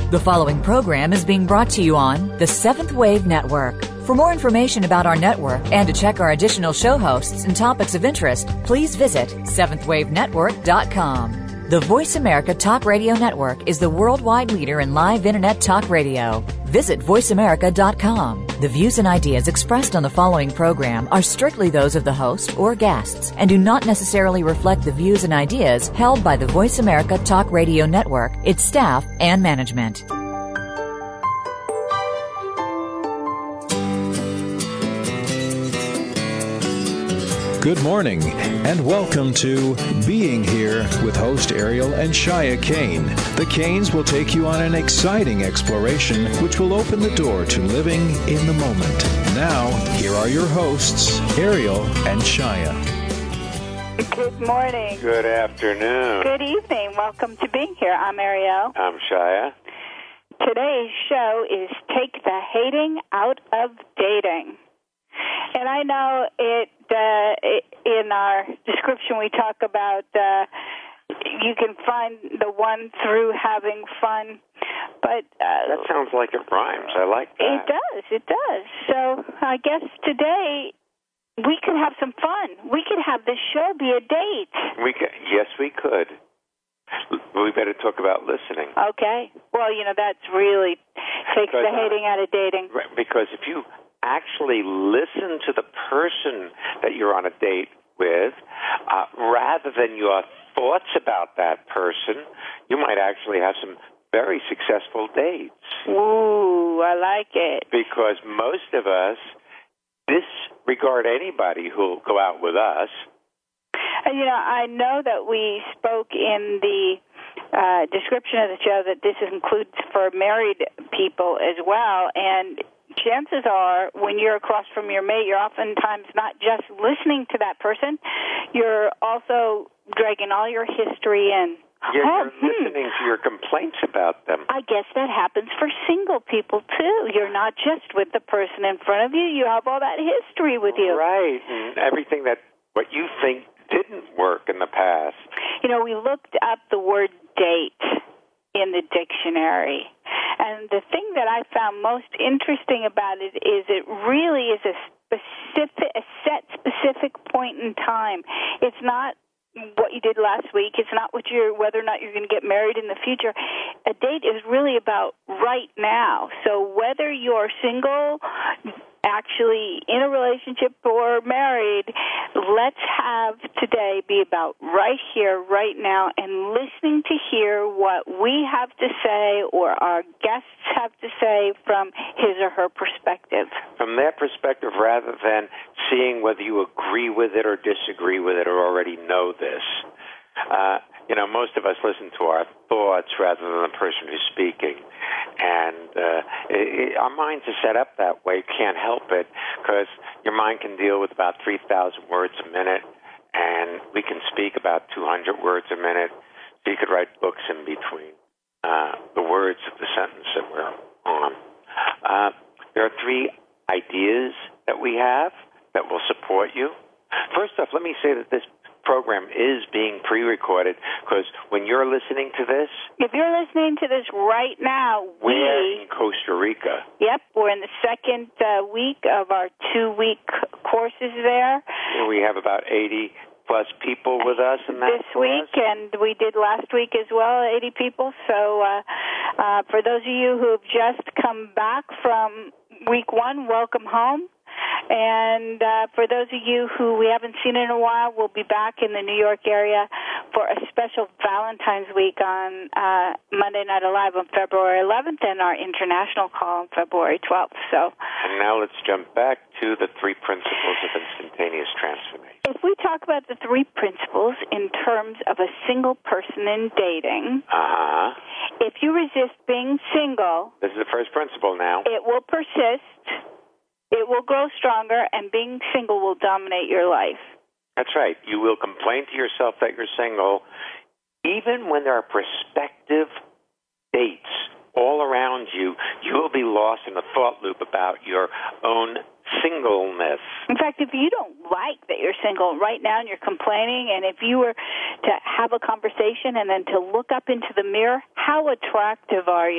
The following program is being brought to you on the Seventh Wave Network. For more information about our network and to check our additional show hosts and topics of interest, please visit seventhwavenetwork.com. The Voice America Talk Radio Network is the worldwide leader in live Internet talk radio. Visit voiceamerica.com. The views and ideas expressed on the following program are strictly those of the host or guests and do not necessarily reflect the views and ideas held by the Voice America Talk Radio Network, its staff, and management. Good morning, and welcome to Being Here with host Ariel and Shia Kane. The Kanes will take you on an exciting exploration which will open the door to living in the moment. Now, here are your hosts, Ariel and Shia. Good morning. Good afternoon. Good evening. Welcome to Being Here. I'm Ariel. I'm Shia. Today's show is Take the Hating Out of Dating. And I know in our description we talk about you can find the one through having fun, but that sounds like it rhymes. I like that. It does. So I guess today we could have some fun. We could have this show be a date. Yes, we could. We better talk about listening. Okay. Well, that's really takes the hating out of dating. Right, because if you actually listen to the person that you're on a date with, rather than your thoughts about that person, you might actually have some very successful dates. Ooh, I like it. Because most of us disregard anybody who'll go out with us. I know that we spoke in the description of the show that this includes for married people as well, and chances are, when you're across from your mate, you're oftentimes not just listening to that person, you're also dragging all your history in. You're listening to your complaints about them. I guess that happens for single people, too. You're not just with the person in front of you. You have all that history with you. Right, and everything what you think didn't work in the past. We looked up the word date in the dictionary. And the thing that I found most interesting about it is it really is a set specific point in time. It's not what you did last week. It's not whether or not you're going to get married in the future. A date is really about right now. So whether you're single, actually in a relationship, or married, let's have today be about right here, right now, and listening to hear what we have to say or our guests have to say from his or her perspective. From their perspective, rather than seeing whether you agree with it or disagree with it or already know this. Most of us listen to our thoughts rather than the person who's speaking. And our minds are set up that way. Can't help it, because your mind can deal with about 3,000 words a minute, and we can speak about 200 words a minute. So you could write books in between the words of the sentence that we're on. There are 3 ideas that we have that will support you. First off, let me say that this program is being pre-recorded, because when you're listening to this... If you're listening to this right now, we're in Costa Rica. Yep, we're in the second week of our 2-week courses there. We have about 80-plus people with us in that this week, and we did last week as well, 80 people. So for those of you who have just come back from week 1, welcome home. And for those of you who we haven't seen in a while, we'll be back in the New York area for a special Valentine's Week on Monday Night Alive on February 11th and our international call on February 12th. And now let's jump back to the 3 principles of instantaneous transformation. If we talk about the 3 principles in terms of a single person in dating, if you resist being single... This is the first principle now. It will persist. It will grow stronger, and being single will dominate your life. That's right. You will complain to yourself that you're single, even when there are prospective dates all around you. You will be lost in a thought loop about your own singleness. In fact, if you don't like that you're single right now and you're complaining, and if you were to have a conversation and then to look up into the mirror, how attractive are you?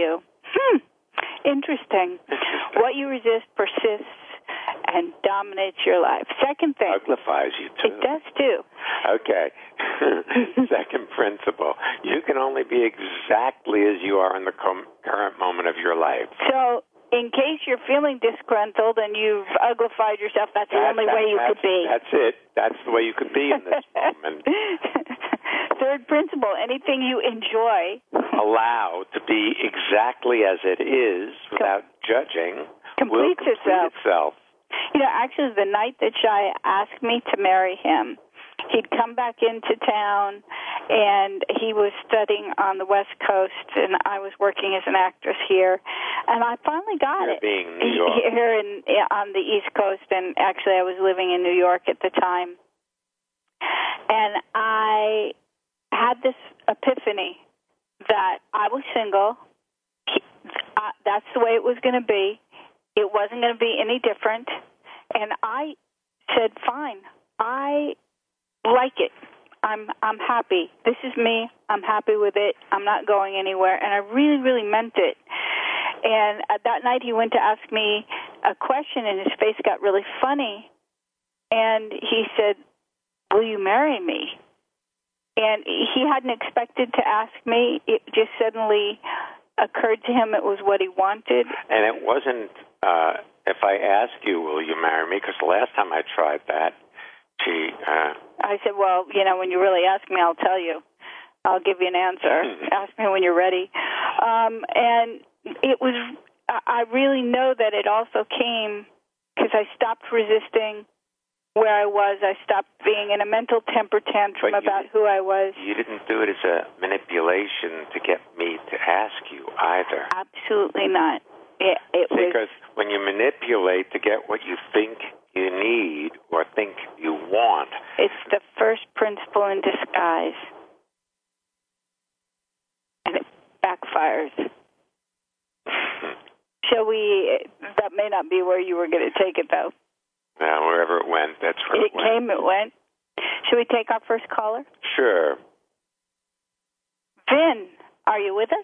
Interesting. What you resist persists and dominates your life. Second thing. Uglifies you, too. It does, too. Okay. Second principle. You can only be exactly as you are in the current moment of your life. So, in case you're feeling disgruntled and you've uglified yourself, that's the only way you could be. That's it. That's the way you could be in this moment. Third principle, anything you enjoy. Allow to be exactly as it is without judging. Completes will complete itself. You know, actually, the night that Shia asked me to marry him, he'd come back into town, and he was studying on the West Coast, and I was working as an actress here, and I finally got it. Being New York. Here on the East Coast, and actually I was living in New York at the time, and I had this epiphany that I was single. That's the way it was going to be. It wasn't going to be any different. And I said, fine, I like it. I'm happy. This is me. I'm happy with it. I'm not going anywhere. And I really, really meant it. And that night he went to ask me a question, and his face got really funny. And he said, will you marry me? And he hadn't expected to ask me. It just suddenly occurred to him it was what he wanted. And it wasn't, if I ask you, will you marry me? Because the last time I tried that, I said, well, you know, when you really ask me, I'll tell you. I'll give you an answer. Ask me when you're ready. And it was, I really know that it also came because I stopped resisting where I was. I stopped being in a mental temper tantrum about who I was. You didn't do it as a manipulation to get me to ask you either. Absolutely not. Because when you manipulate to get what you think you need or think you want, it's the first principle in disguise. And it backfires. Shall we, that may not be where you were going to take it, though. Wherever it went, that's where it went. It went. Should we take our first caller? Sure. Vin, are you with us?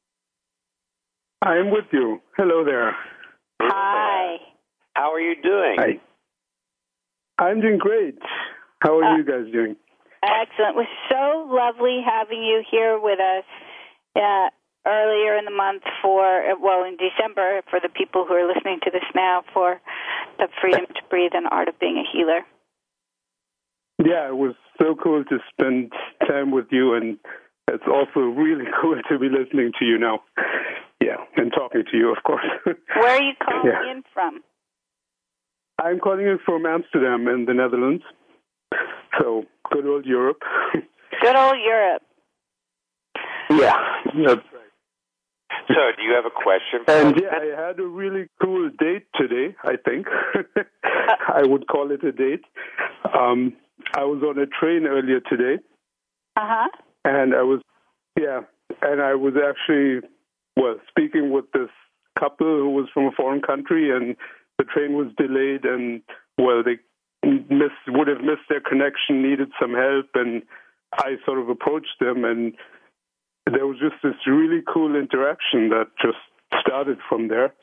I am with you. Hello there. Hi. How are you doing? Hi. I'm doing great. How are you guys doing? Excellent. It was so lovely having you here with us earlier in the month in December, for the people who are listening to this now, for the Freedom to Breathe and Art of Being a Healer. Yeah, it was so cool to spend time with you, and it's also really cool to be listening to you now. Yeah, and talking to you, of course. Where are you calling in from? I'm calling in from Amsterdam in the Netherlands. So, good old Europe. Good old Europe. Yeah, that's right. So, do you have a question? And I had a really cool date today, I think. I would call it a date. I was on a train earlier today. Uh-huh. And I was actually, speaking with this couple who was from a foreign country, and the train was delayed, and, they would have missed their connection, needed some help, and I sort of approached them, and there was just this really cool interaction that just started from there.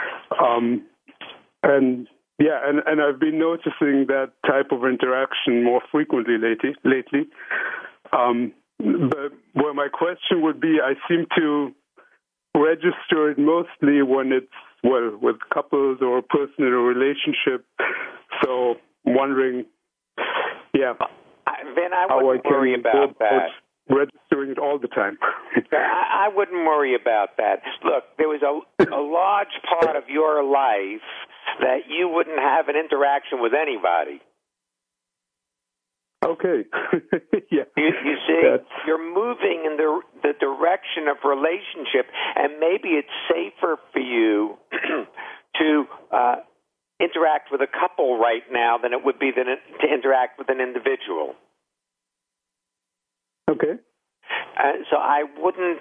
And I've been noticing that type of interaction more frequently lately. But my question would be, I seem to register it mostly when it's, with couples or a person in a relationship. So I'm wondering, Vin, I wouldn't worry about that. Registering it all the time. I wouldn't worry about that. Look, there was a large part of your life that you wouldn't have an interaction with anybody. Okay. Yeah. You see, you're moving in the direction of relationship, and maybe it's safer for you to interact with a couple right now than it would be to interact with an individual. Okay. So I wouldn't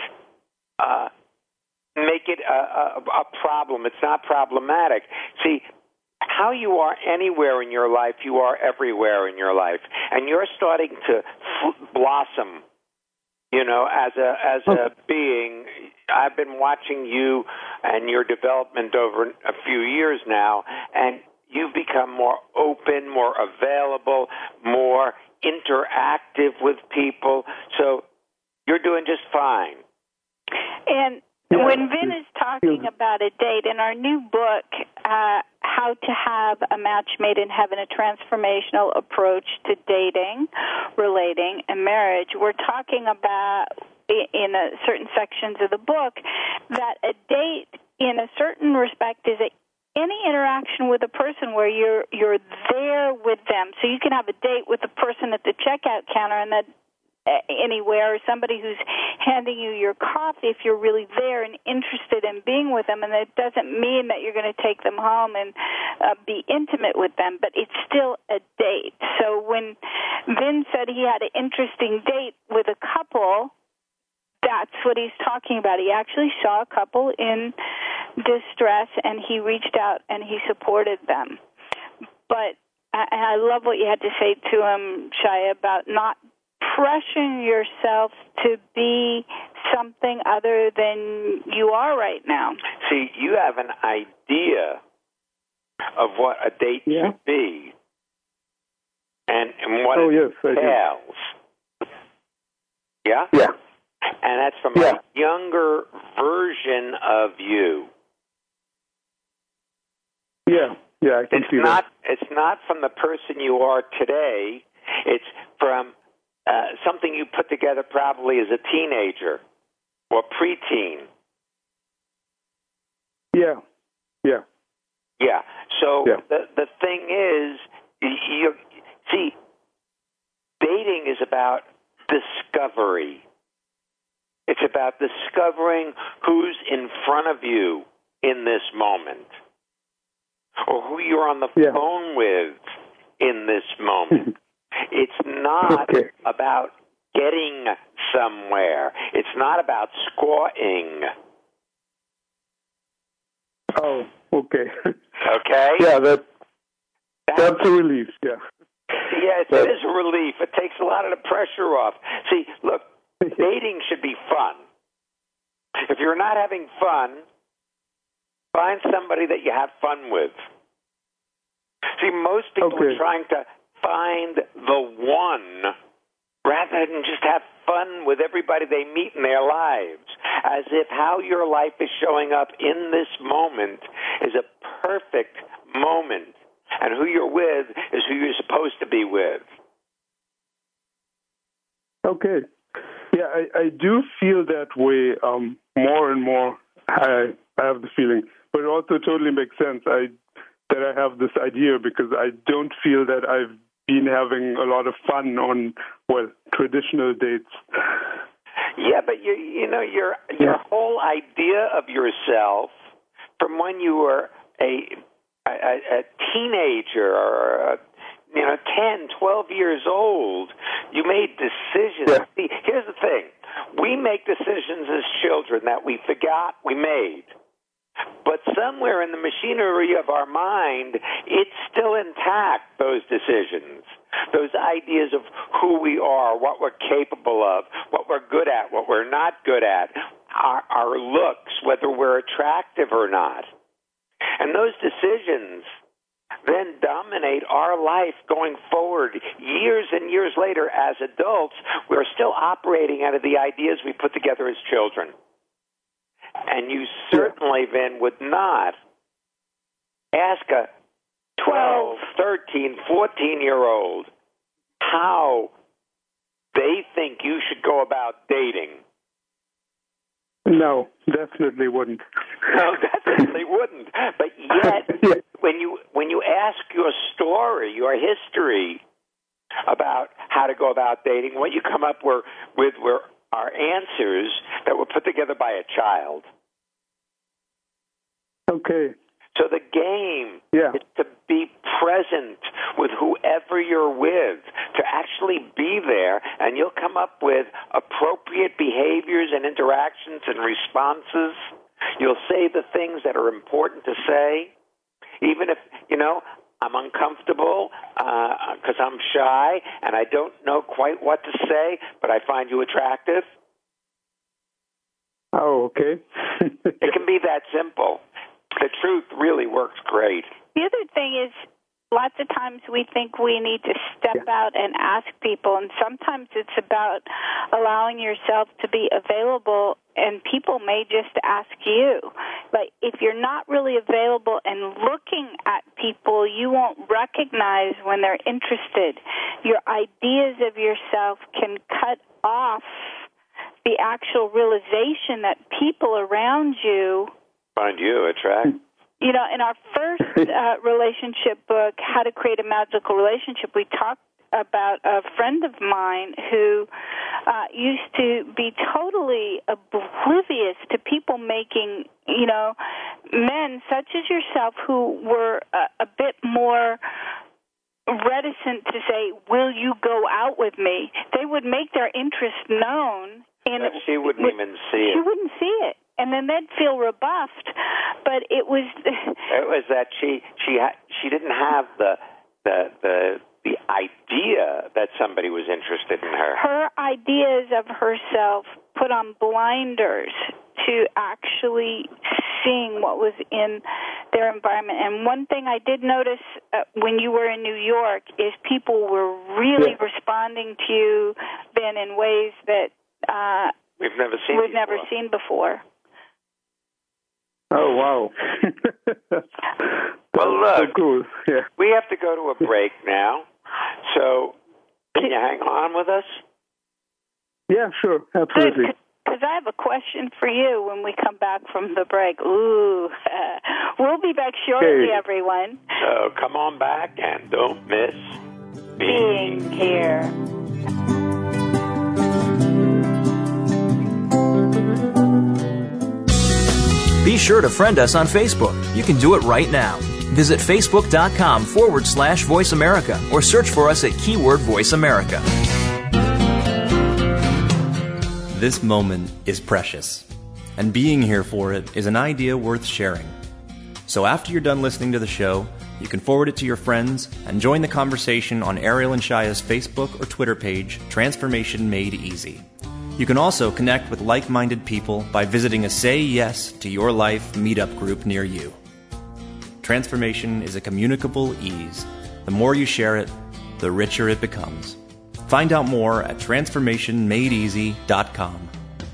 make it a problem. It's not problematic. See, how you are anywhere in your life, you are everywhere in your life, and you're starting to blossom. As a being, I've been watching you and your development over a few years now, and you've become more open, more available, more interactive with people. So you're doing just fine. And when Vin is talking about a date, in our new book, How to Have a Match Made in Heaven, a Transformational Approach to Dating, Relating, and Marriage, we're talking about, in certain sections of the book, that a date, in a certain respect, is any interaction with a person where you're there with them. So you can have a date with the person at the checkout counter and that anywhere, or somebody who's handing you your coffee if you're really there and interested in being with them, and it doesn't mean that you're going to take them home and be intimate with them, but it's still a date. So when Vin said he had an interesting date with a couple, that's what he's talking about. He actually saw a couple in distress, and he reached out and he supported them. But I love what you had to say to him, Shia, about not pressuring yourself to be something other than you are right now. See, you have an idea of what a date should be and what it entails. Yeah? Yeah. And that's from a younger version of you. Yeah, I can see that. It's not from the person you are today. It's from something you put together probably as a teenager or preteen. Yeah. So the thing is, see, dating is about discovery. It's about discovering who's in front of you in this moment, or who you're on the phone with in this moment. It's not about getting somewhere. It's not about scoring. Oh, okay. Okay? Yeah, that's a relief, Yes, it is a relief. It takes a lot of the pressure off. See, look, dating should be fun. If you're not having fun, find somebody that you have fun with. See, most people are trying to find the one rather than just have fun with everybody they meet in their lives, as if how your life is showing up in this moment is a perfect moment, and who you're with is who you're supposed to be with. Okay. Yeah, I do feel that way more and more. I have the feeling. But it also totally makes sense that I have this idea, because I don't feel that I've been having a lot of fun on, traditional dates. Yeah, but your whole idea of yourself from when you were a teenager or 10, 12 years old, you made decisions. Yeah. See, here's the thing. We make decisions as children that we forgot we made. But somewhere in the machinery of our mind, it's still intact, those decisions, those ideas of who we are, what we're capable of, what we're good at, what we're not good at, our looks, whether we're attractive or not. And those decisions then dominate our life going forward. Years and years later, as adults, we're still operating out of the ideas we put together as children. And you certainly then would not ask a 12, 13, 14-year-old how they think you should go about dating. No, definitely wouldn't. No, definitely wouldn't. But yet, when you ask your story, your history about how to go about dating, what you come up with were are answers that were put together by a child. Okay. So the game is to be present with whoever you're with, to actually be there, and you'll come up with appropriate behaviors and interactions and responses. You'll say the things that are important to say, even if, I'm uncomfortable because I'm shy and I don't know quite what to say, but I find you attractive. Oh, okay. It can be that simple. The truth really works great. The other thing is, lots of times we think we need to step out and ask people, and sometimes it's about allowing yourself to be available, and people may just ask you. But if you're not really available and looking at people, you won't recognize when they're interested. Your ideas of yourself can cut off the actual realization that people around you find you attractive. You know, in our first relationship book, How to Create a Magical Relationship, we talked about a friend of mine who used to be totally oblivious to people making, you know, men such as yourself who were a bit more reticent to say, will you go out with me? They would make their interest known. And she wouldn't even see it. She wouldn't see it. And then they'd feel rebuffed, but it was that she didn't have the idea that somebody was interested in her. Her ideas of herself put on blinders to actually seeing what was in their environment. And one thing I did notice when you were in New York is people were really responding to you then in ways that we've never seen before. Oh, wow. Well, look, so cool. Yeah. We have to go to a break now. So, can you hang on with us? Yeah, sure. Absolutely. Because I have a question for you when we come back from the break. Ooh. We'll be back shortly, everyone. So, come on back and don't miss being here. Be sure to friend us on Facebook. You can do it right now. Visit Facebook.com/Voice America or search for us at keyword Voice America. This moment is precious, and being here for it is an idea worth sharing. So after you're done listening to the show, you can forward it to your friends and join the conversation on Ariel and Shaya's Facebook or Twitter page, Transformation Made Easy. You can also connect with like-minded people by visiting a Say Yes to Your Life meetup group near you. Transformation is a communicable ease. The more you share it, the richer it becomes. Find out more at transformationmadeeasy.com.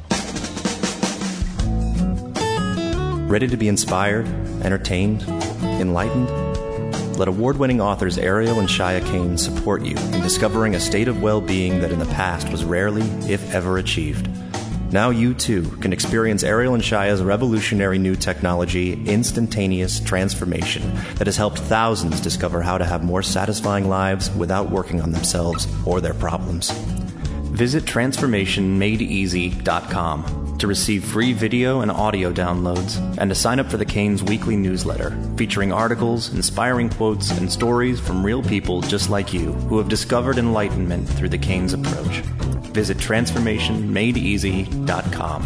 Ready to be inspired, entertained, enlightened? Let award-winning authors Ariel and Shaya Kane support you in discovering a state of well-being that in the past was rarely, if ever, achieved. Now you, too, can experience Ariel and Shaya's revolutionary new technology, Instantaneous Transformation, that has helped thousands discover how to have more satisfying lives without working on themselves or their problems. Visit transformationmadeeasy.com to receive free video and audio downloads and to sign up for the Kane's weekly newsletter featuring articles, inspiring quotes, and stories from real people just like you who have discovered enlightenment through the Kane's approach. Visit transformationmadeeasy.com.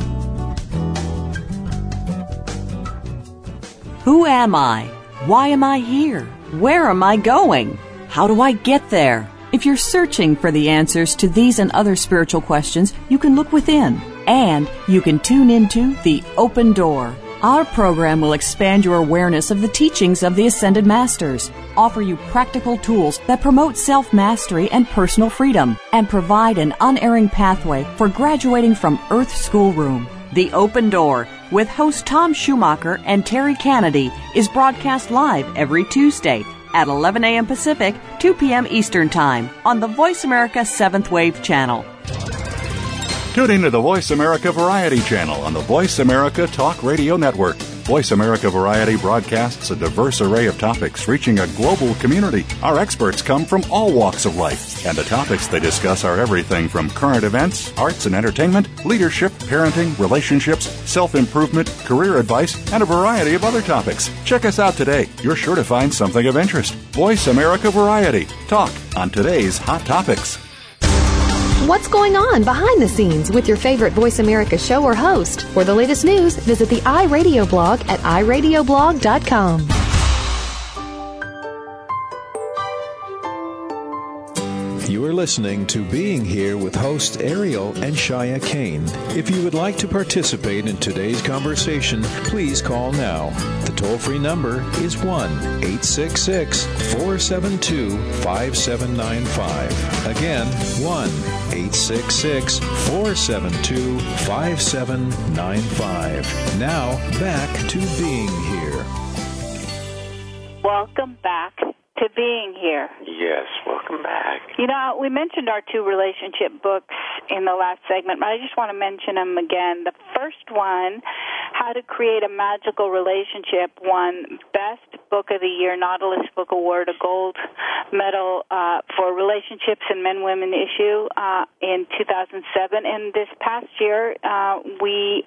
Who am I? Why am I here? Where am I going? How do I get there? If you're searching for the answers to these and other spiritual questions, you can look within. And you can tune into The Open Door. Our program will expand your awareness of the teachings of the Ascended Masters, offer you practical tools that promote self-mastery and personal freedom, and provide an unerring pathway for graduating from Earth Schoolroom. The Open Door, with host Tom Schumacher and Terry Kennedy, is broadcast live every Tuesday at 11 a.m. Pacific, 2 p.m. Eastern Time on the Voice America 7th Wave channel. Tune into the Voice America Variety channel on the Voice America Talk Radio Network. Voice America Variety broadcasts a diverse array of topics reaching a global community. Our experts come from all walks of life, and the topics they discuss are everything from current events, arts and entertainment, leadership, parenting, relationships, self-improvement, career advice, and a variety of other topics. Check us out today. You're sure to find something of interest. Voice America Variety. Talk on today's hot topics. What's going on behind the scenes with your favorite Voice America show or host? For the latest news, visit the iRadio blog at iradioblog.com. You are for listening to Being Here with hosts Ariel and Shia Kane. If you would like to participate in today's conversation, please call now. The toll-free number is 1-866-472-5795. Again, 1-866-472-5795. Now, back to Being Here. Welcome back to Being Here. Yes, welcome back. You know, we mentioned our two relationship books in the last segment, but I just want to mention them again. The first one, How to Create a Magical Relationship, won Best Book of the Year, Nautilus Book Award, a gold medal for relationships and men-women issue in 2007. And this past year, How to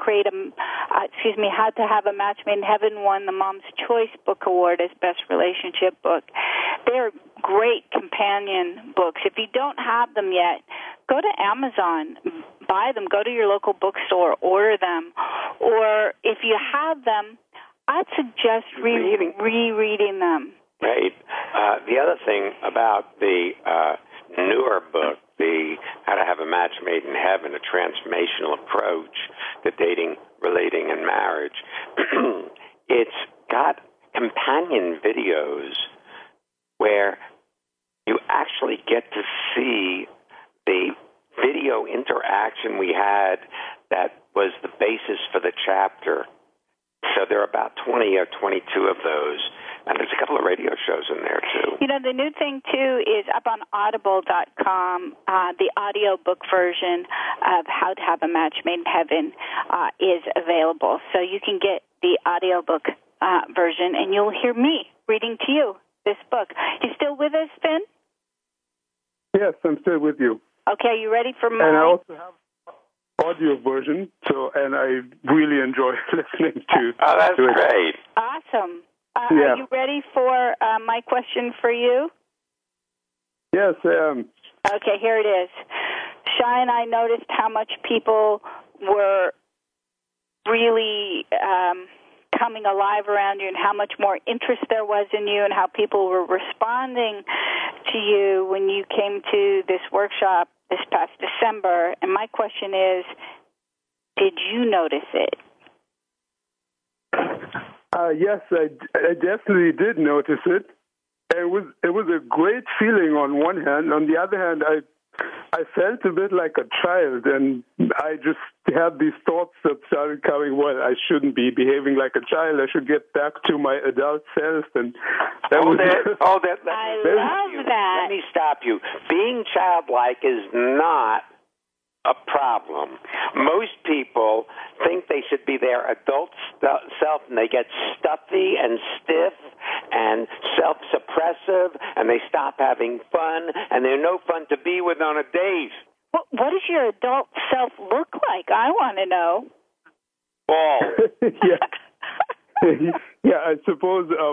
Have a Match Made in Heaven won the Mom's Choice Book Award as Best Relationship Book. They're great companion books. If you don't have them yet, go to Amazon, buy them, go to your local bookstore, order them. Or if you have them, I'd suggest rereading them. Right. The other thing about the newer book, the How to Have a Match Made in Heaven, a transformational approach to dating, relating, and marriage, it's got companion videos where you actually get to see the video interaction we had that was the basis for the chapter. So there are about 20 or 22 of those, and there's a couple of radio shows in there, too. You know, the new thing, too, is up on Audible.com, the audiobook version of How to Have a Match Made in Heaven is available. So you can get the audiobook version, and you'll hear me reading to you this book. You still with us, Finn? Yes, I'm still with you. Okay, you ready for mine? And I also have audio version, and I really enjoy listening to. Oh, that's to it. great! Awesome. Are you ready for my question for you? Yes, I am. Okay, here it is. Shai and I noticed how much people were really coming alive around you and how much more interest there was in you and how people were responding to you when you came to this workshop this past December. And my question is, did you notice it? Yes, I definitely did notice it. It was a great feeling on one hand. On the other hand, I felt a bit like a child, and I just had these thoughts that started coming, well, I shouldn't be behaving like a child. I should get back to my adult self. And I love that. Let me stop you. Being childlike is not a problem. Most people think they should be their adult self, and they get stuffy and stiff and self-suppressive, and they stop having fun, and they're no fun to be with on a date. What does your adult self look like? I want to know. Bald. Yeah, I suppose a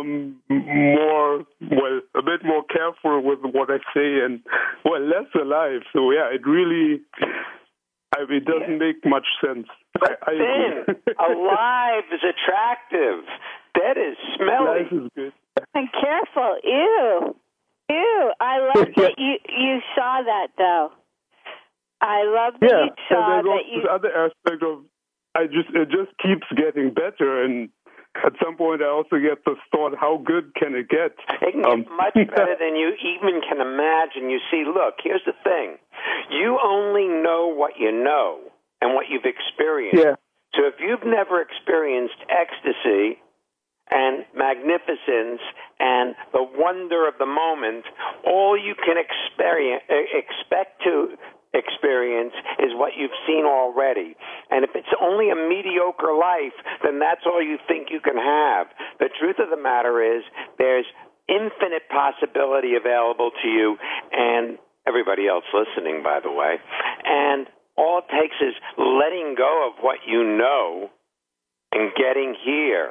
bit more careful with what I say and, less alive. So, yeah, it really, it doesn't make much sense. Thin, alive is attractive. Dead is smelly. Life is good. And careful. Ew. I love that you saw that, though. I love that you saw and there's this other aspect of, it just keeps getting better, and at some point I also get this thought, how good can it get? It can get much better than you even can imagine. You see, look, here's the thing. You only know what you know and what you've experienced. Yeah. So if you've never experienced ecstasy and magnificence and the wonder of the moment, all you can expect to experience is what you've seen already. And if it's only a mediocre life, then that's all you think you can have. The truth of the matter is there's infinite possibility available to you and everybody else listening, by the way. And all it takes is letting go of what you know and getting here.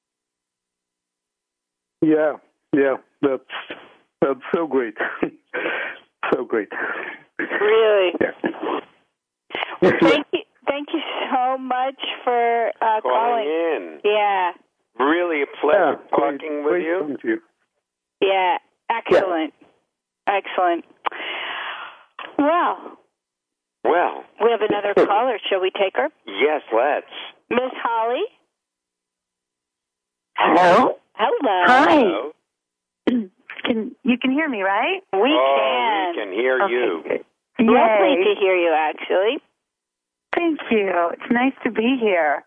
Yeah, that's so great. So great. Really? Yeah. Well, thank you so much for calling in. Yeah. Really a pleasure talking with you. Talking to you. Yeah, excellent. Yeah. Excellent. Well. We have another caller. Shall we take her? Yes, let's. Miss Holly? Hello? Hello. Hi. Hello. You can hear me, right? We can. We can hear you. Lovely to hear you, actually. Thank you. It's nice to be here.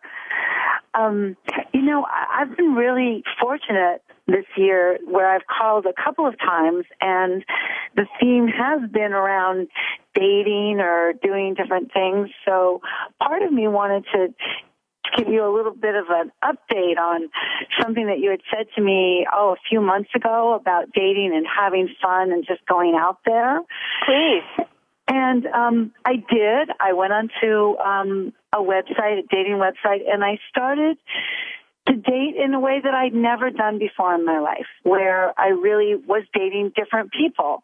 I've been really fortunate this year where I've called a couple of times, and the theme has been around dating or doing different things. So part of me wanted to give you a little bit of an update on something that you had said to me, a few months ago about dating and having fun and just going out there. Please. And I did. I went onto a website, a dating website, and I started to date in a way that I'd never done before in my life, where I really was dating different people,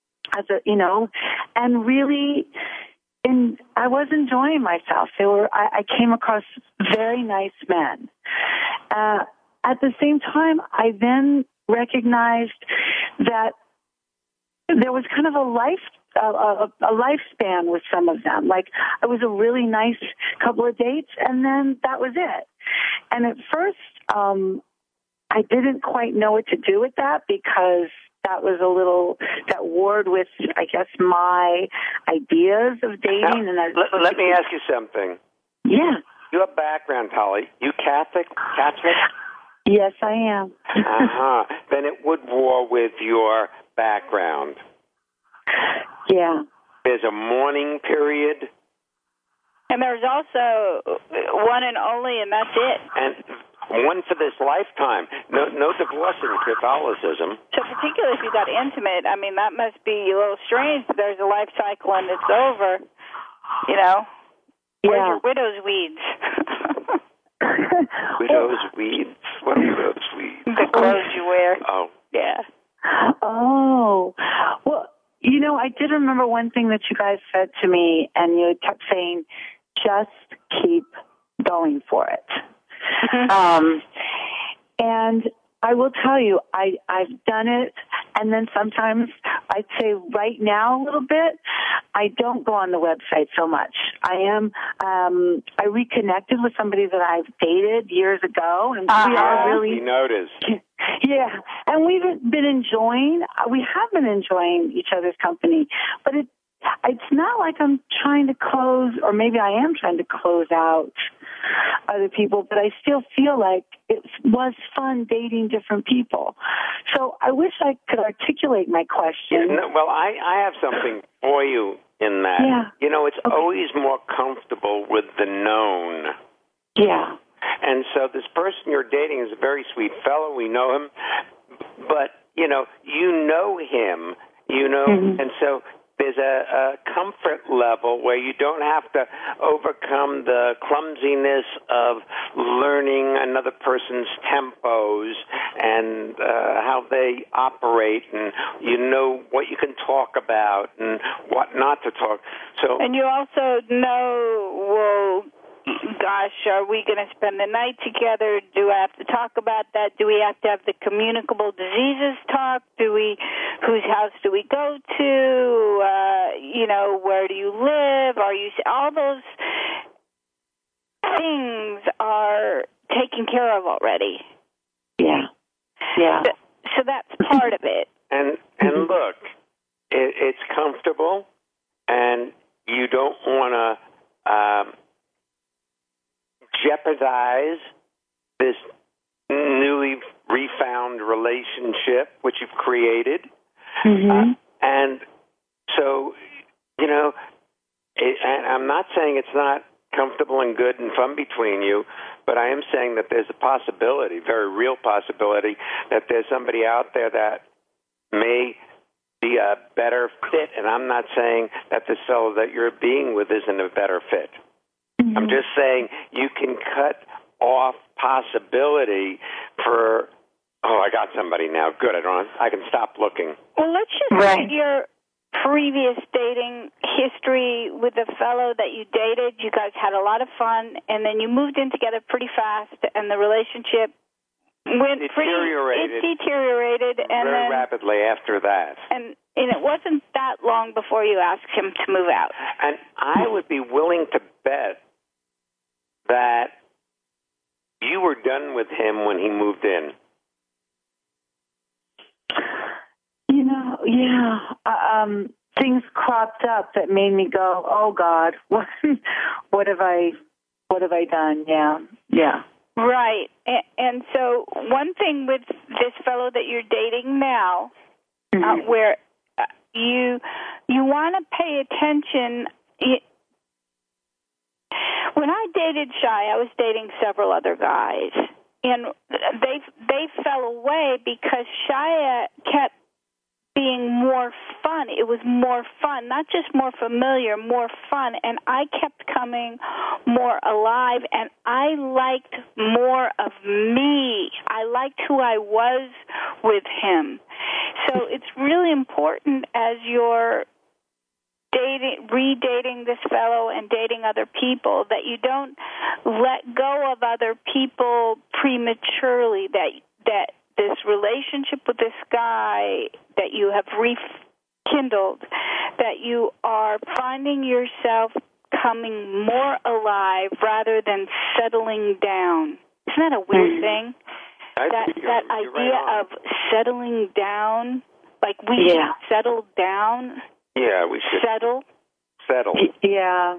and really, I was enjoying myself. I came across very nice men. At the same time, I then recognized that there was kind of a lifespan with some of them. Like, it was a really nice couple of dates, and then that was it. And at first, I didn't quite know what to do with that, because that warred with, I guess, my ideas of dating. Now, let me ask you something. Yeah. Your background, Holly, you Catholic? Yes, I am. Then it would war with your background. Yeah. There's a mourning period. And there's also one and only, and that's it. And one for this lifetime. No divorce in Catholicism. So particularly if you got intimate, that must be a little strange. There's a life cycle and it's over. Where's your widow's weeds? Widow's weeds? What are widow's weeds? The clothes you wear. Oh. Yeah. Oh. Well, I did remember one thing that you guys said to me, and you kept saying, just keep going for it. And I will tell you, I've done it, and then sometimes I'd say right now a little bit, I don't go on the website so much. I reconnected with somebody that I've dated years ago, and we are really... You noticed. Yeah, and we have been enjoying each other's company, but it's not like I'm trying to close, or maybe I am trying to close out other people, but I still feel like it was fun dating different people. So I wish I could articulate my question. Well, I have something for you in that. Yeah. It's always more comfortable with the known. Yeah. And so this person you're dating is a very sweet fellow. We know him. But, you know him, Mm-hmm. and so there's a comfort level where you don't have to overcome the clumsiness of learning another person's tempos and how they operate, and you know what you can talk about and what not to talk. So, and you also know, gosh, are we going to spend the night together? Do I have to talk about that? Do we have to have the communicable diseases talk? Whose house do we go to? Where do you live? All those things are taken care of already. Yeah. Yeah. So that's part of it. And look, it's comfortable, and you don't want to jeopardize this newly refound relationship which you've created. Mm-hmm. And so, and I'm not saying it's not comfortable and good and fun between you, but I am saying that there's a possibility, very real possibility, that there's somebody out there that may be a better fit. And I'm not saying that this fellow that you're being with isn't a better fit. Mm-hmm. I'm just saying you can cut off possibility for, I got somebody now. Good, I can stop looking. Well, let's just look at your previous dating history with the fellow that you dated. You guys had a lot of fun, and then you moved in together pretty fast, and the relationship deteriorated. It deteriorated, and very then rapidly after that. And it wasn't that long before you asked him to move out. And I would be willing to bet that you were done with him when he moved in. Things cropped up that made me go, "Oh God, what have I done?" Yeah. Right. And so one thing with this fellow that you're dating now, where you want to pay attention. When I dated Shai, I was dating several other guys, and they fell away because Shia kept being more fun. It was more fun, not just more familiar, more fun. And I kept coming more alive, and I liked more of me. I liked who I was with him. So it's really important as you're redating this fellow and dating other people that you don't let go of other people prematurely, that this relationship with this guy that you have rekindled, that you are finding yourself coming more alive rather than settling down. Isn't that a weird thing? That idea right of settling down, like we should settle down. Yeah, we should settle. Yeah.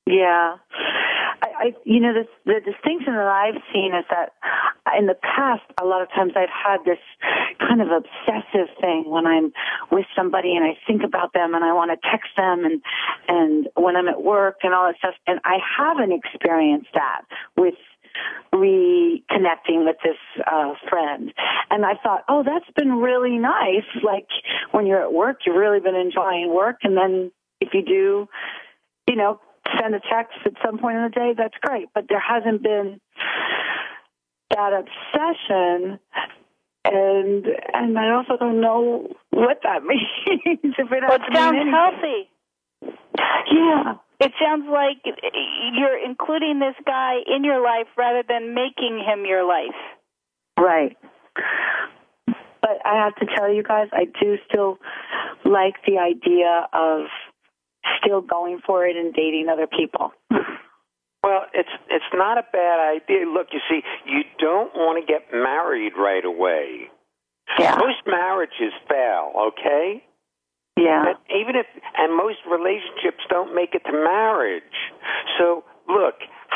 The distinction that I've seen is that in the past, a lot of times I've had this kind of obsessive thing when I'm with somebody and I think about them and I want to text them and when I'm at work and all that stuff. And I haven't experienced that with reconnecting with this friend. And I thought, oh, that's been really nice. Like when you're at work, you've really been enjoying work. And then if you do, send a text at some point in the day, that's great. But there hasn't been that obsession, and I also don't know what that means. It sounds healthy. Yeah. It sounds like you're including this guy in your life rather than making him your life. Right. But I have to tell you guys, I do still like the idea of still going for it and dating other people. Well, it's not a bad idea. Look, you see, you don't want to get married right away. Yeah. Most marriages fail, okay? Yeah. And most relationships don't make it to marriage. So, look,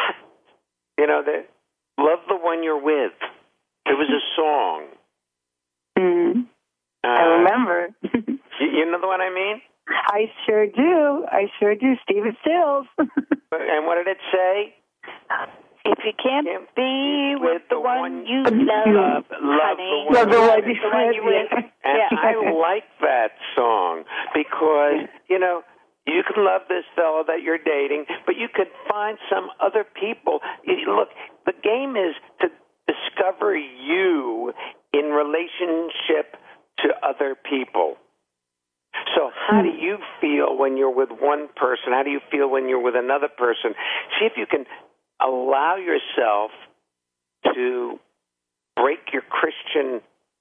love the one you're with. There was a song. Mm-hmm. I remember. You know what I mean? I sure do. Stephen Stills. And what did it say? If you can't be with the one you love, love honey, the one you're with. And I like that song because, you can love this fellow that you're dating, but you could find some other people. Look, the game is to discover you in relationship to other people. So how do you feel when you're with one person? How do you feel when you're with another person? See if you can allow yourself to break your Christian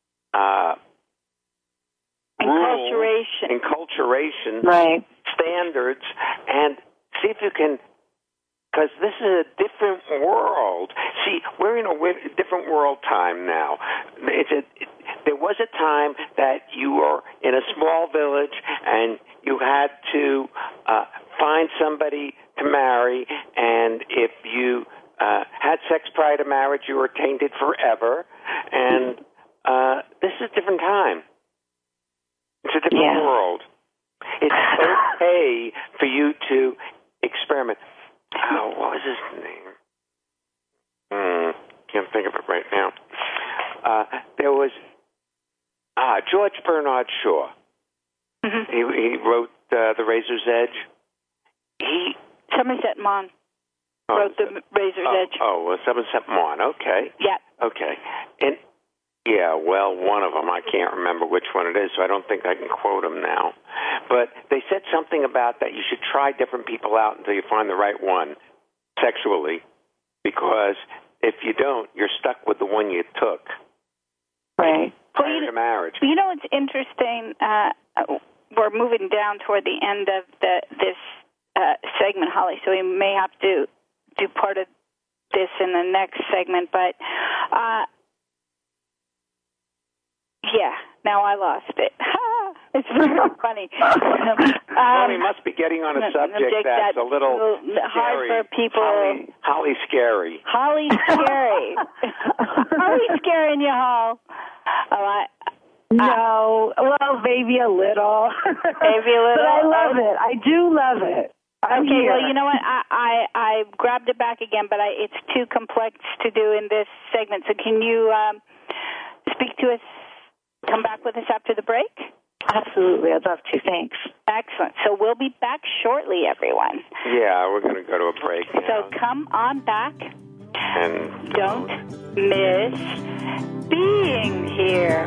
enculturation right. standards and see if you can, because this is a different world. See, we're in a different world time now. There was a time that you were in a small village and you had to find somebody to marry, and if you had sex prior to marriage, you were tainted forever. And this is a different time. It's a different world. It's okay for you to experiment. Oh, what was his name? Can't think of it right now. There was George Bernard Shaw. Mm-hmm. He wrote The Razor's Edge. Somerset Maugham wrote The Razor's Edge. Somerset Maugham. Okay. Yeah. Okay. And one of them. I can't remember which one it is, so I don't think I can quote them now. But they said something about that you should try different people out until you find the right one sexually, because if you don't, you're stuck with the one you took. saying we're moving down toward the end of this segment, Holly, so we may have to do part of this in the next segment, but now I lost it. It's very funny. Well, we must be getting on a subject that's a little hard scary. for people. Holly scary. Holly scary. Holly scaring you, Hall. No, well, maybe a little. Maybe a little. But I love it. I do love it. Okay, well, you know what? I grabbed it back again, but it's too complex to do in this segment. So can you speak to us, come back with us after the break? Absolutely. I'd love to. Thanks. Excellent. So we'll be back shortly, everyone. Yeah, we're going to go to a break now. So come on back. And don't miss being here.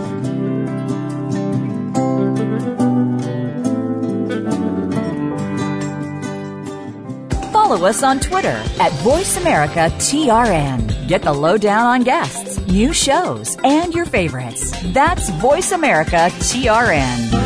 Follow us on Twitter at VoiceAmericaTRN. Get the lowdown on guests, new shows, and your favorites. That's VoiceAmericaTRN.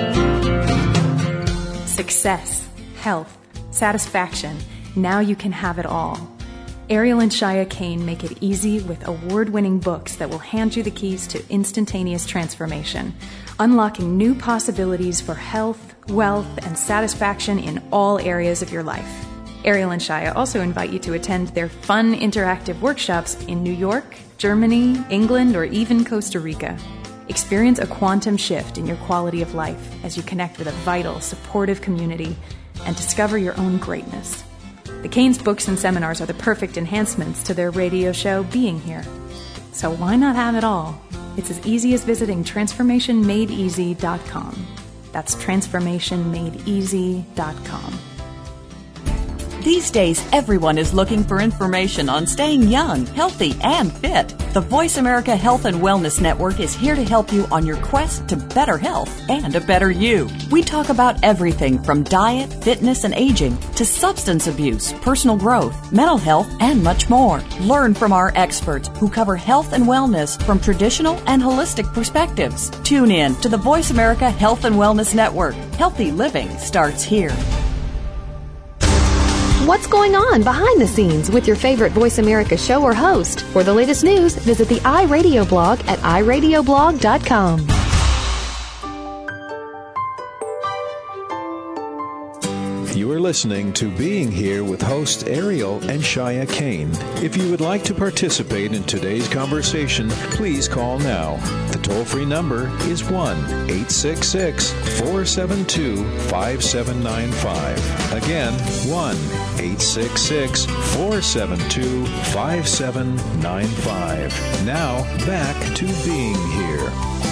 Success, health, satisfaction. Now you can have it all. Ariel and Shia Kane make it easy with award-winning books that will hand you the keys to instantaneous transformation, unlocking new possibilities for health, wealth, and satisfaction in all areas of your life. Ariel and Shia also invite you to attend their fun interactive workshops in New York, Germany, England, or even Costa Rica. Experience a quantum shift in your quality of life as you connect with a vital, supportive community and discover your own greatness. The Kane's books and seminars are the perfect enhancements to their radio show, Being Here. So why not have it all? It's as easy as visiting TransformationMadeEasy.com. That's TransformationMadeEasy.com. These days, everyone is looking for information on staying young, healthy, and fit. The Voice America Health and Wellness Network is here to help you on your quest to better health and a better you. We talk about everything from diet, fitness, and aging to substance abuse, personal growth, mental health, and much more. Learn from our experts who cover health and wellness from traditional and holistic perspectives. Tune in to the Voice America Health and Wellness Network. Healthy living starts here. What's going on behind the scenes with your favorite Voice America show or host? For the latest news, visit the iRadio blog at iradioblog.com. You are listening to Being Here with hosts Ariel and Shia Kane. If you would like to participate in today's conversation, please call now. The toll-free number is 1-866-472-5795. Again, 1-866-472-5795. Now, back to Being Here.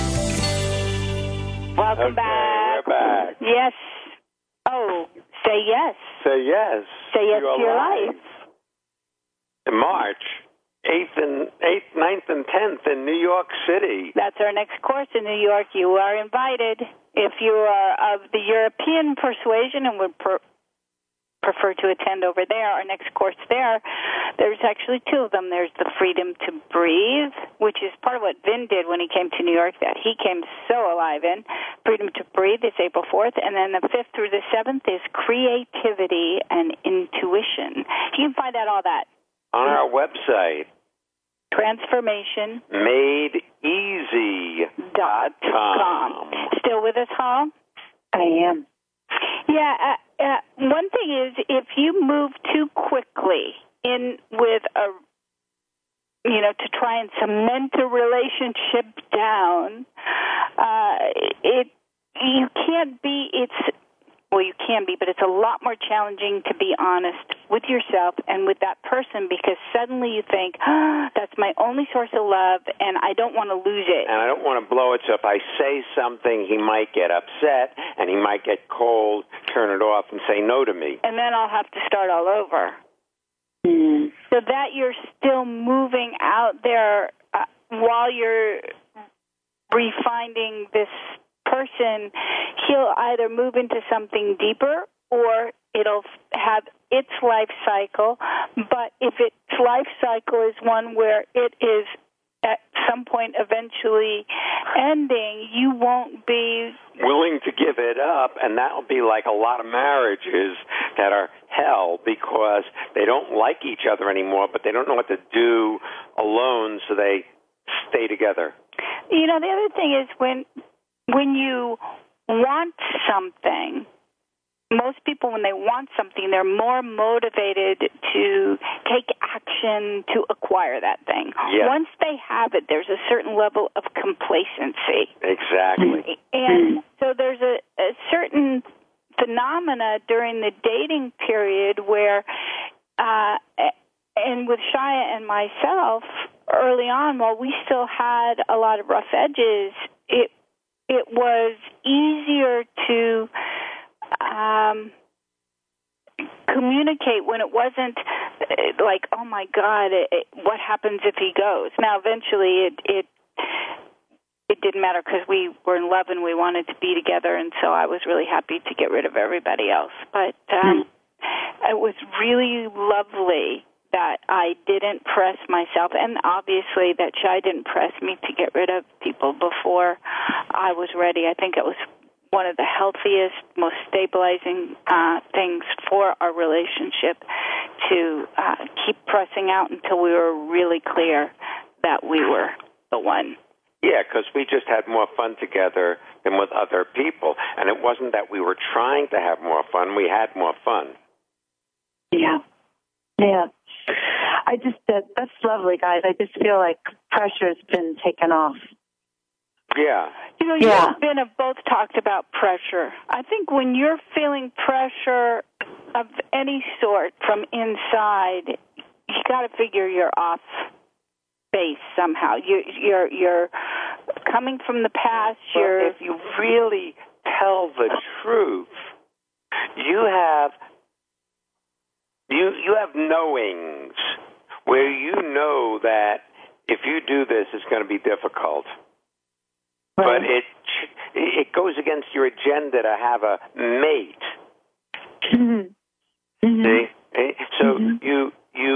Welcome back. We're back. Yes. Oh, say yes. Say yes. Say yes to your life. In March 8th, 9th, and 10th in New York City. That's our next course in New York. You are invited. If you are of the European persuasion and would prefer to attend over there, our next course there's actually two of them. There's the Freedom to Breathe, which is part of what Vin did when he came to New York that he came so alive in. Freedom to Breathe is April 4th, and then the 5th through the 7th is Creativity and Intuition. You can find out all that on our website, TransformationMadeEasy.com. Still with us, Hall? I am. Yeah, one thing is if you move too quickly in with to try and cement a relationship down, you can be, but it's a lot more challenging to be honest with yourself and with that person because suddenly you think, that's my only source of love and I don't want to lose it. And I don't want to blow it, so if I say something, he might get upset and he might get cold, turn it off, and say no to me. And then I'll have to start all over. So that you're still moving out there while you're refinding this person, he'll either move into something deeper or it'll have its life cycle. But if its life cycle is one where it is at some point eventually ending, you won't be willing to give it up, and that will be like a lot of marriages that are hell because they don't like each other anymore, but they don't know what to do alone, so they stay together. You know, the other thing is when you want something, most people, when they want something, they're more motivated to take action to acquire that thing. Yeah. Once they have it, there's a certain level of complacency. Exactly. And so there's a certain phenomena during the dating period where, and with Shia and myself, early on, while we still had a lot of rough edges, it was easier to communicate when it wasn't like, oh my God, what happens if he goes? Now, eventually, it didn't matter because we were in love and we wanted to be together, and so I was really happy to get rid of everybody else. But it was really lovely that I didn't press myself, and obviously that Shai didn't press me to get rid of people before I was ready. I think it was one of the healthiest, most stabilizing things for our relationship to keep pressing out until we were really clear that we were the one. Yeah, because we just had more fun together than with other people. And it wasn't that we were trying to have more fun. We had more fun. Yeah. Yeah. That's lovely, guys. I just feel like pressure's been taken off. Yeah. You know, you and Ben have both talked about pressure. I think when you're feeling pressure of any sort from inside, you got to figure you're off base somehow. You're coming from the past. Well, if you really tell the truth, you have knowings where you know that if you do this, it's going to be difficult. Right. But it goes against your agenda to have a mate. Mm-hmm. See? So you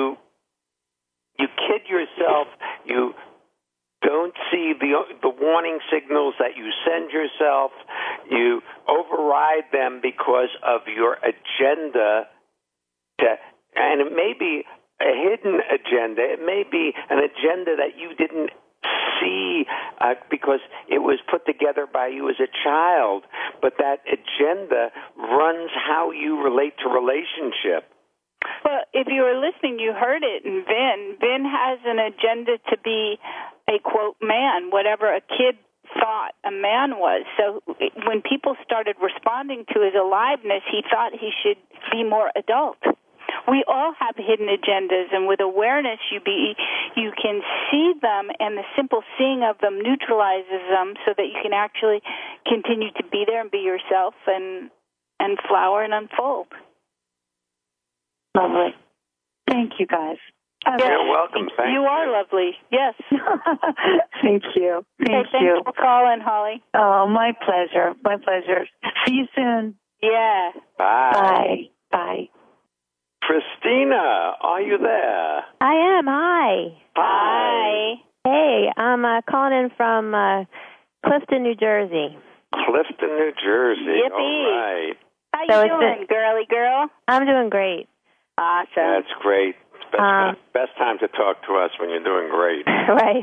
kid yourself. You don't see the warning signals that you send yourself. You override them because of your agenda. And it may be a hidden agenda. It may be an agenda that you didn't see because it was put together by you as a child. But that agenda runs how you relate to relationship. Well, if you were listening, you heard it in Vin. Vin has an agenda to be a, quote, man, whatever a kid thought a man was. So when people started responding to his aliveness, he thought he should be more adult. We all have hidden agendas, and with awareness, you can see them, and the simple seeing of them neutralizes them so that you can actually continue to be there and be yourself and flower and unfold. Lovely. Thank you, guys. You're welcome. Thank you. You are lovely. Yes. Thank you. Thanks for calling, Holly. Oh, my pleasure. My pleasure. See you soon. Yeah. Bye. Bye. Bye. Christina, are you there? I am. Hi. Hi. Hey, I'm calling in from Clifton, New Jersey. Clifton, New Jersey. Yippee. All right. How you doing, girly girl? I'm doing great. Awesome. That's great. Best time to talk to us when you're doing great. Right.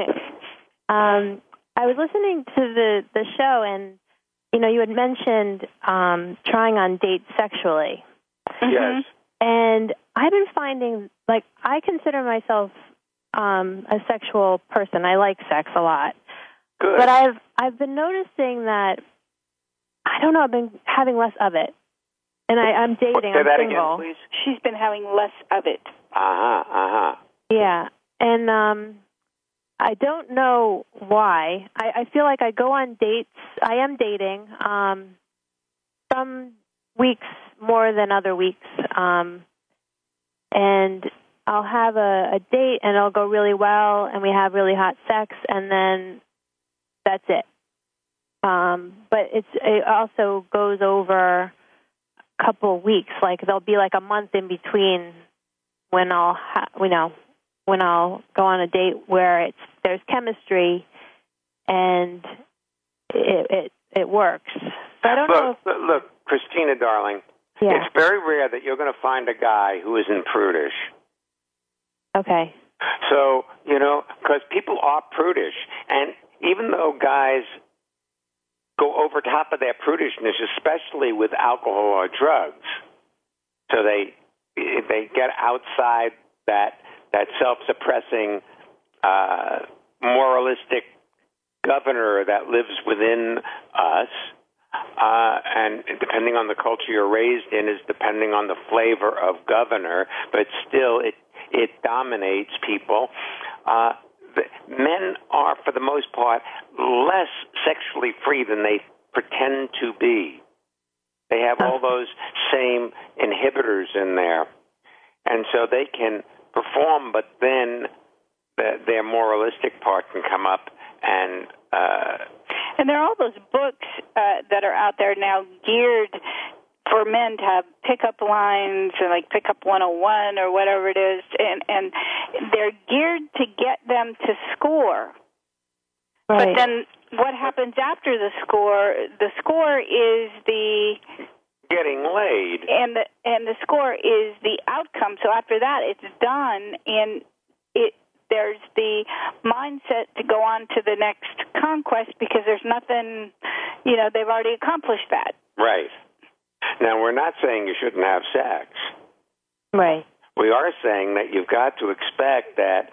I was listening to the show, and you had mentioned trying on dates sexually. Yes. And I've been finding, I consider myself a sexual person. I like sex a lot. Good. But I've been noticing that, I don't know, I've been having less of it. And I'm dating. Say that single. again, please. She's been having less of it. Yeah. And I don't know why. I feel like I go on dates. I am dating. Some weeks more than other weeks. And I'll have a date, and it'll go really well, and we have really hot sex, and then that's it. But it also goes over a couple of weeks. There'll be a month in between when I'll when I'll go on a date where it's there's chemistry, and it works. So I don't know. Look, Christina, darling, it's very rare that you're going to find a guy who isn't prudish. Okay. So, because people are prudish, and even though guys go over top of their prudishness, especially with alcohol or drugs, so they get outside that self-suppressing, moralistic governor that lives within us, and depending on the culture you're raised in is depending on the flavor of governor, but still it dominates people. Men are, for the most part, less sexually free than they pretend to be. They have all those same inhibitors in there, and so they can perform, but then their moralistic part can come up, and there are all those books that are out there now geared for men to have pickup lines, and like Pickup 101 or whatever it is, and they're geared to get them to score. Right. But then what happens after the score? The score is the getting laid, and the score is the outcome. So after that, it's done, and there's the mindset to go on to the next conquest because there's nothing, they've already accomplished that. Right. Now, we're not saying you shouldn't have sex. Right. We are saying that you've got to expect that,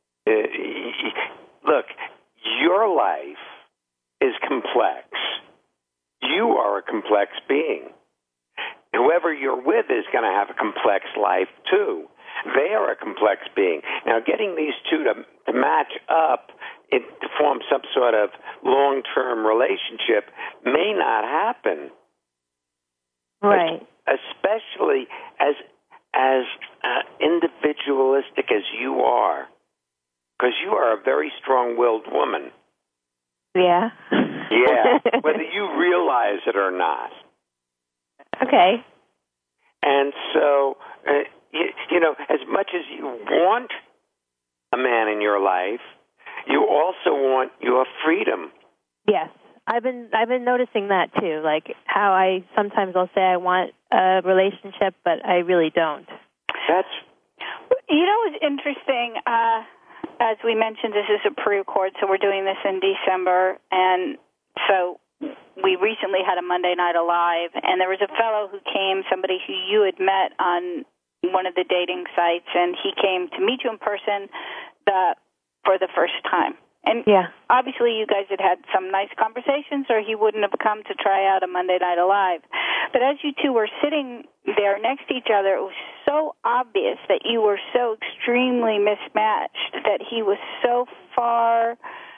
look, your life is complex. You are a complex being. Whoever you're with is going to have a complex life, too. They are a complex being. Now, getting these two to match up to form some sort of long-term relationship may not happen. Right. Especially as individualistic as you are, because you are a very strong-willed woman. Yeah. Yeah, whether you realize it or not. Okay. And so, as much as you want a man in your life, you also want your freedom. Yes. I've been noticing that too, like how I sometimes I'll say I want a relationship, but I really don't. It's interesting. As we mentioned, this is a pre-record, so we're doing this in December, and so we recently had a Monday Night Alive, and there was a fellow who came, somebody who you had met on one of the dating sites, and he came to meet you in person for the first time. And obviously you guys had some nice conversations, or he wouldn't have come to try out a Monday Night Alive. But as you two were sitting there next to each other, it was so obvious that you were so extremely mismatched, that he was so far,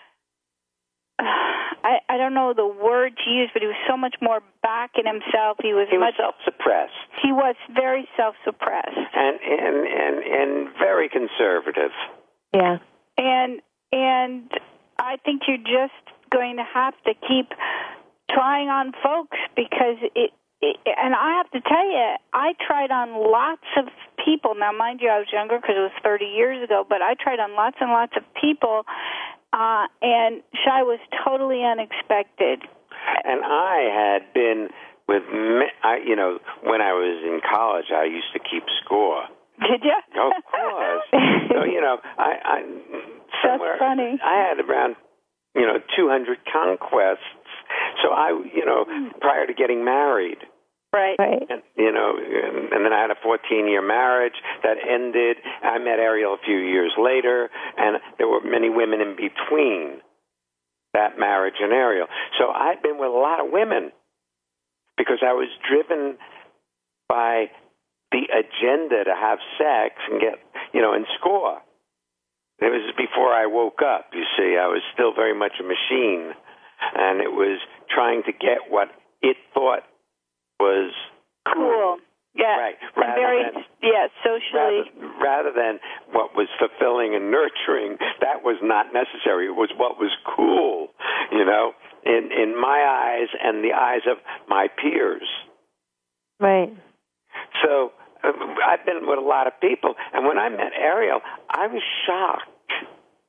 I don't know the word to use, but he was so much more back in himself. He was self-suppressed. He was very self-suppressed. And very conservative. Yeah. And I think you're just going to have to keep trying on folks, because and I have to tell you, I tried on lots of people. Now, mind you, I was younger because it was 30 years ago, but I tried on lots and lots of people, and Shai was totally unexpected. And I had been with, when I was in college, I used to keep score. Did you? Of course. So, that's funny. I had around, 200 conquests. So prior to getting married. Right. And, and then I had a 14-year marriage that ended. I met Ariel a few years later, and there were many women in between that marriage and Ariel. So I'd been with a lot of women because I was driven by the agenda to have sex and get, and score. It was before I woke up, you see. I was still very much a machine, and it was trying to get what it thought was cool. Yeah. Right. Socially. Rather than what was fulfilling and nurturing, that was not necessary. It was what was cool, in my eyes and the eyes of my peers. Right. So I've been with a lot of people, and when I met Ariel, I was shocked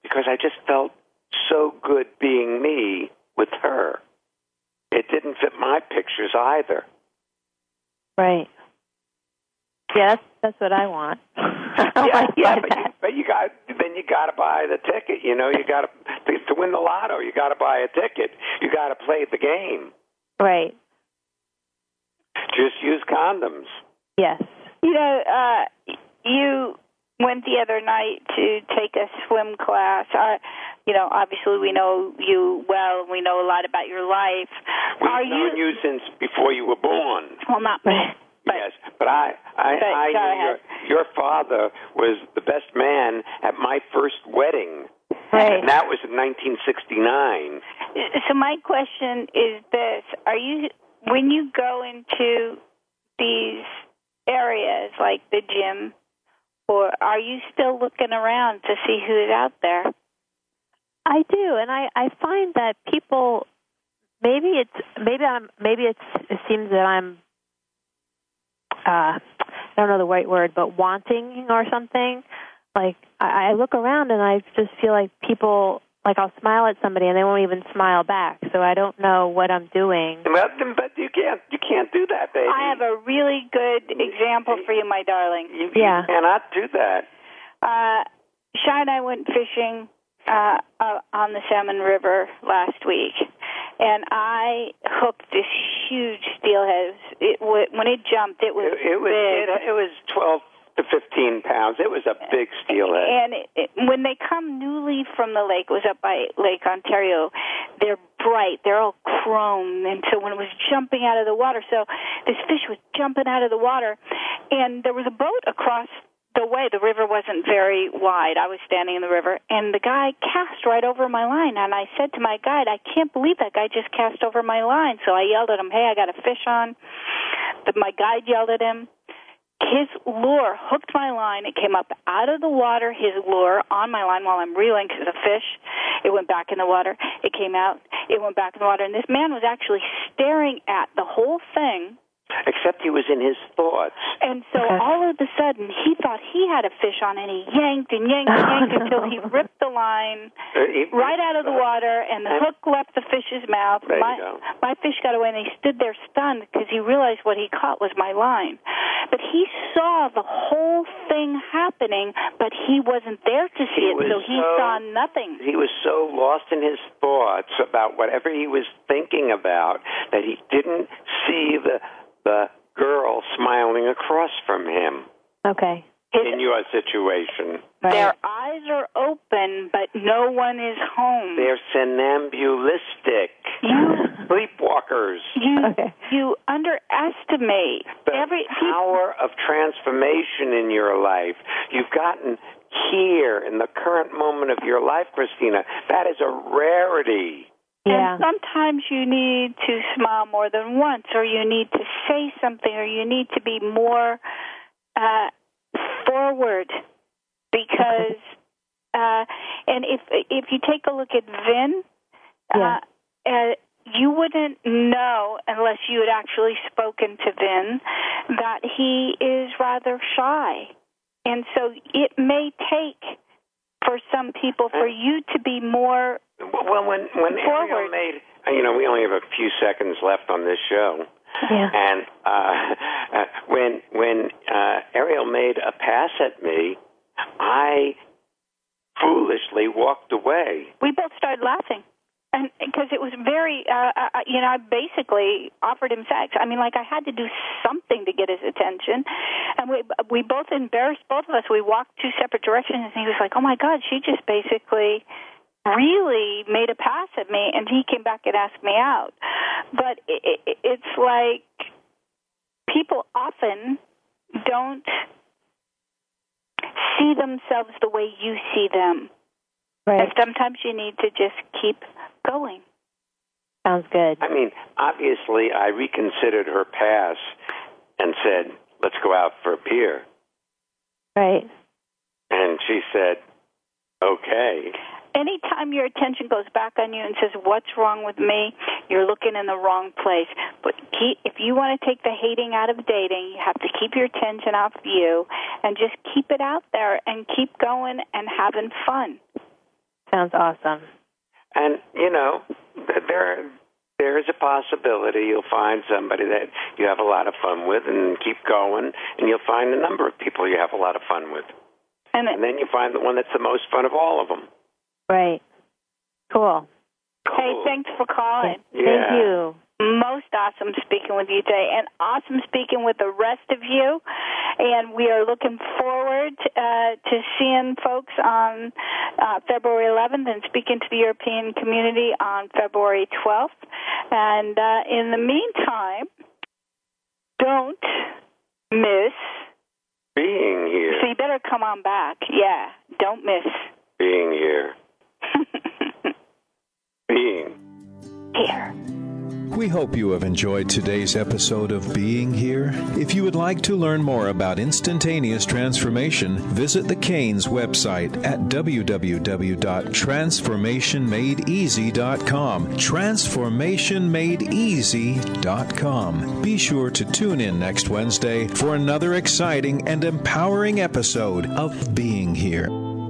because I just felt so good being me with her. It didn't fit my pictures either. Right. Yeah, that's what I want. But you got to buy the ticket. You know, you got to win the lotto. You got to buy a ticket. You got to play the game. Right. Just use condoms. Yes. You know, you went the other night to take a swim class. You know, obviously we know you well. We know a lot about your life. We've known you since before you were born. Well, not me. Yes, but I knew your father was the best man at my first wedding. Right. And that was in 1969. So my question is this: when you go into these areas like the gym, or are you still looking around to see who's out there? I do, and I find that people it seems that I'm I don't know the right word, but wanting or something. Like I look around and I just feel like people, like I'll smile at somebody and they won't even smile back. So I don't know what I'm doing. But you can't do that, baby. I have a really good example for you, my darling. You cannot do that. Shy and I went fishing on the Salmon River last week, and I hooked this huge steelhead. When it jumped, it was big. It was 12 to 15 pounds. It was a big steelhead. And when they come newly from the lake, it was up by Lake Ontario, they're bright. They're all chrome. And so when it was jumping out of the water, so this fish was jumping out of the water, and there was a boat across the way. The river wasn't very wide. I was standing in the river, and the guy cast right over my line. And I said to my guide, I can't believe that guy just cast over my line. So I yelled at him, hey, I got a fish on. But my guide yelled at him. His lure hooked my line. It came up out of the water, his lure, on my line while I'm reeling because the fish. It went back in the water. It came out. It went back in the water. And this man was actually staring at the whole thing. Except he was in his thoughts. And so all of a sudden, he thought he had a fish on, and he yanked and yanked and yanked until he ripped the line right out of the water, and the hook left the fish's mouth. My fish got away, and he stood there stunned because he realized what he caught was my line. But he saw the whole thing happening, but he wasn't there to see it, so he saw nothing. He was so lost in his thoughts about whatever he was thinking about that he didn't see the girl smiling across from him. Okay. In your situation. Right. Their eyes are open, but no one is home. They're somnambulistic. Sleepwalkers. You underestimate the power of transformation in your life. You've gotten here in the current moment of your life, Christina. That is a rarity. Yeah. And sometimes you need to smile more than once, or you need to say something, or you need to be more forward. Because, and if you take a look at Vin, you wouldn't know unless you had actually spoken to Vin that he is rather shy, and so it may take for some people for you to be more. Well, when Ariel made, we only have a few seconds left on this show. Yeah. And when Ariel made a pass at me, I foolishly walked away. We both started laughing. And because it was very, I basically offered him sex. I mean, like I had to do something to get his attention. And we both embarrassed both of us. We walked two separate directions, and he was like, oh, my God, she just basically really made a pass at me. And he came back and asked me out. But it's like people often don't see themselves the way you see them. Right. And sometimes you need to just keep going. Sounds good. I mean, obviously, I reconsidered her pass and said, let's go out for a beer. Right. And she said, okay. Anytime your attention goes back on you and says, what's wrong with me, you're looking in the wrong place. But if you want to take the hating out of dating, you have to keep your attention off you and just keep it out there and keep going and having fun. Sounds awesome. And, there is a possibility you'll find somebody that you have a lot of fun with and keep going, and you'll find a number of people you have a lot of fun with. And then you find the one that's the most fun of all of them. Right. Cool. Hey, thanks for calling. Yeah. Thank you. Most awesome speaking with you today, and awesome speaking with the rest of you. And we are looking forward to seeing folks on February 11th and speaking to the European community on February 12th. And in the meantime, don't miss being here. So you better come on back. Yeah, don't miss being here. Being here. We hope you have enjoyed today's episode of Being Here. If you would like to learn more about instantaneous transformation, visit the Canes website at www.transformationmadeeasy.com. Transformationmadeeasy.com. Be sure to tune in next Wednesday for another exciting and empowering episode of Being Here.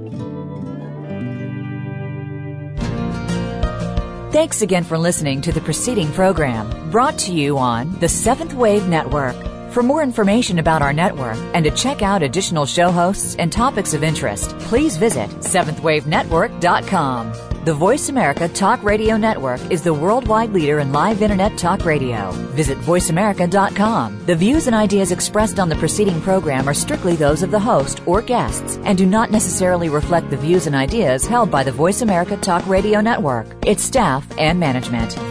Thanks again for listening to the preceding program, brought to you on the Seventh Wave Network. For more information about our network and to check out additional show hosts and topics of interest, please visit seventhwavenetwork.com. The Voice America Talk Radio Network is the worldwide leader in live Internet talk radio. Visit voiceamerica.com. The views and ideas expressed on the preceding program are strictly those of the host or guests and do not necessarily reflect the views and ideas held by the Voice America Talk Radio Network, its staff, and management.